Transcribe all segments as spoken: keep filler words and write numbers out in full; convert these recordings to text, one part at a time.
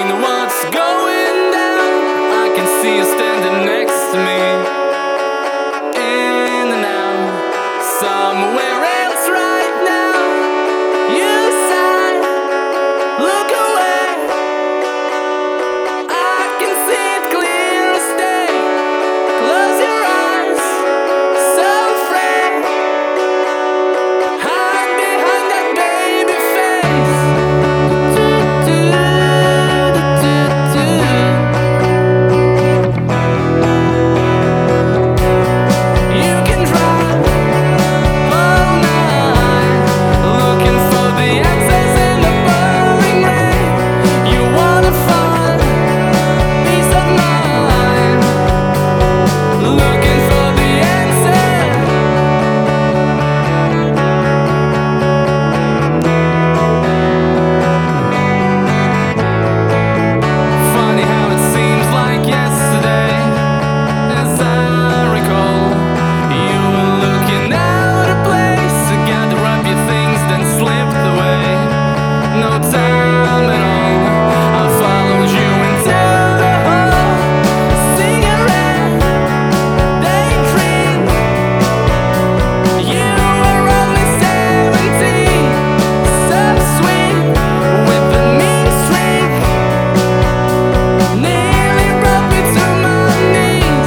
explain what's going down. I can see you standing next to me. In and out, somewhere else right now. You sigh, look away. I can see it clear as day. Close your eyes, so afraid. Hide behind that baby face. You can drive all night, looking for the answers in the pouring rain. You wanna find peace of mind, looking for the answer. Funny how it seems like yesterday. As I recall, you were looking out of place to gather up your things, then slipped away. No time at all. I followed you into the hall. Cigarette, daydream. You were only seventeen, so sweet with the mean streak. Nearly brought me to my knees.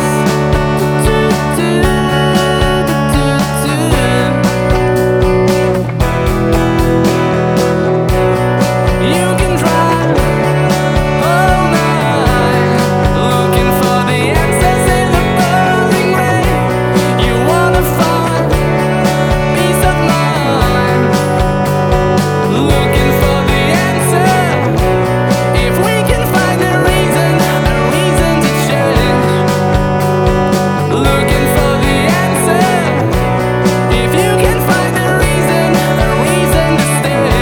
You can drive all night, looking for the answers in the pouring rain. You wanna find peace of mind, looking for the answer. If we can find a reason, a reason to change, looking for the answer. If you can find a reason, a reason to stay,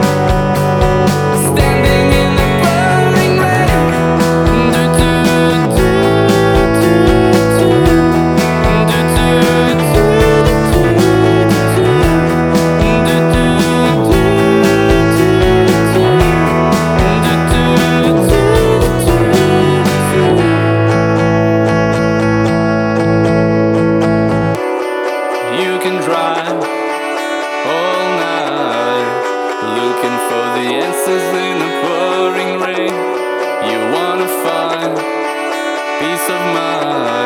standing in the pouring rain. Do do do do do do You can drive all night, looking for the answers in the pouring rain. You wanna find peace of mind.